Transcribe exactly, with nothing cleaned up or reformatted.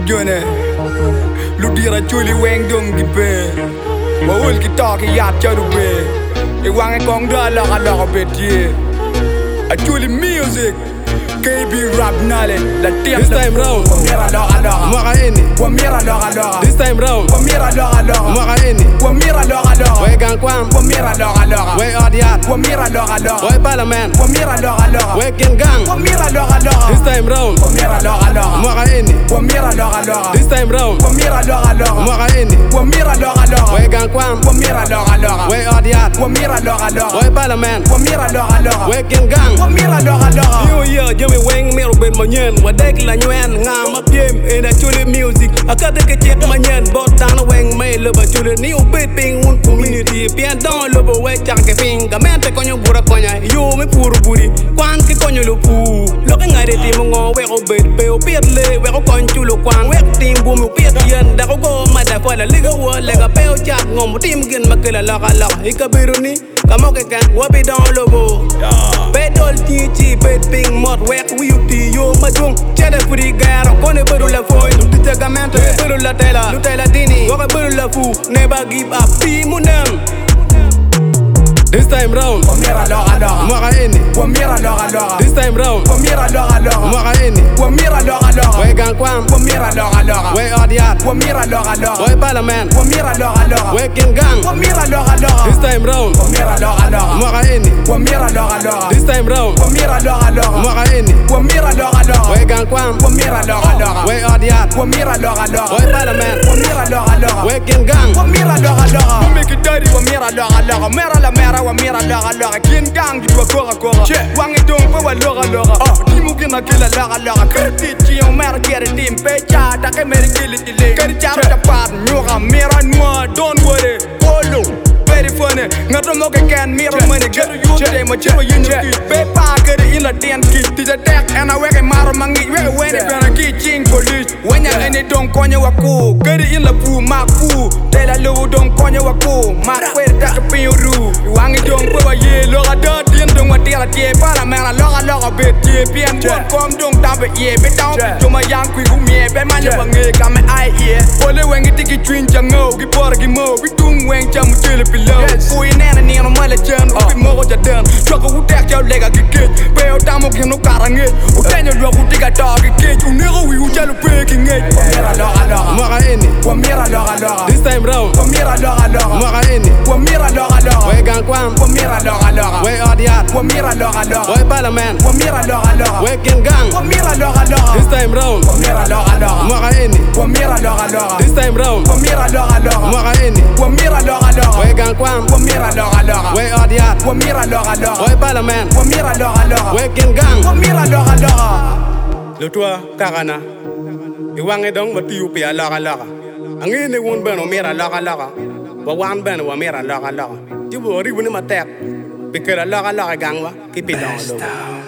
jone Ludira chuli weng dong di pe Wawul ki talk yat chadu be E wange kong da la la la beti A chuli music K B rap nale la tiap. This time round Wamira la la Mwaka ini Wamira la la This time round Wamira la la Mwaka ini Wamira la la We gang kwam Wamira la la We odiat Wamira la la We parliament Wamira la la We king gang Wamira la la This time round Wamira la la Mwaka ini Wamira la la This time round Wamira la la Mwaka ini Wamira la la We gang kwam Wamira la la We odiat Wamira la la We parliament Wamira la la We king gang Wamira la la Yo yo jami weng mero ben manyen Wadek la nyuen ngam a piem In a chuli music Akade ke chet manyen Bot down a weng me Loba chuli ni ubit ping un community Pian don loba we chak ke ping Kamente konyo bura konya Yo me puru buri Kwan ke konyo lupu Loke ngare ti mongo we ubit pe Upiat le we ko konchu lu kwan We tim bumi upiat yen Da ko go mada kwa la liga wa Lega peo chak ngom Tim gin makila laka laka Ika biru ni Kamoke kan Wabi don lobo Bedol ti chi bed ping mot Wek we uti yo madung Chede puri garo Kone beru la foy Luti tegamento Beru la tela Lutela dini Waka beru la fu Never give up Ti munem This time round Wamira la la Mwaka ini Wamira la la This time round Wamira la la Mwaka ini Wamira la la We gang kwam Wamira la la We odiat Wamira la la We parliament Wamira la la We king gang Wamira la la This time round Wamira la la Mwaka ini Wamira la la This time round Wamira la la Mwaka ini Wamira la la We gang kwam Wamira la la We odiat Wamira la la We parliament Wamira la la We king gang Wamira la la Make it dirty Wamira la la Mera la mera Wamira la la Kin gang di wa kora kora Wangi dong pa wa lora lora Di mu gina kila la la Kerti chi on mera kere dim Pe cha ta ke meri kili tile Keri chara chapat Nyora mera nwa Don't worry Polo Very funny Ngato mo ke can mera money Geru yu chede mo chero yin yu ki Pe pa kere in la ten ki Tija tek ena weke maro mangi Weke weni pena ki ching police Wenya ene dong konye wako Kere in la pu mak pu Tela lowo dong konye wako Mak were tak pin ru Wangi dong pa wa ye Loga da dien dong wa tela tie Para mera loga loga bet tie Pien bon kom dong tabe ye Be down Joma yang kui humie Be manya wange kame ai ye Ole wengi tiki twin jango Gi pora gi mo Wi tung weng chamu chile below Kui nena ni no mala chan Upi mo jadan Choko utek jau lega ki kich Peo tamo kino karangit Utenyo lwa kutika dog ki kich Unero wi ujalo peki ngich Wamira loga loga Mwaka ini Wamira loga loga This time round Wamira loga loga Mwaka ini Wamira loga loga We gang kwam Wamira loga loga We odiat Wamira loga loga We parliament Wamira loga loga We king gang Wamira loga loga This time round Wamira loga loga Mwaka ini Wamira loga loga This time round Wamira loga loga Mwaka ini Wamira loga loga We gang kwam Wamira loga loga We odiat Wamira loga loga We parliament Wamira loga loga We king gang Wamira loga loga Lutua kakana Iwange dong matiu pia laka laka Angin won ben omera laka laka Wa wan ben wa mera laka laka Tibo ribu ni matek Pikira laka laka gangwa Keep it down low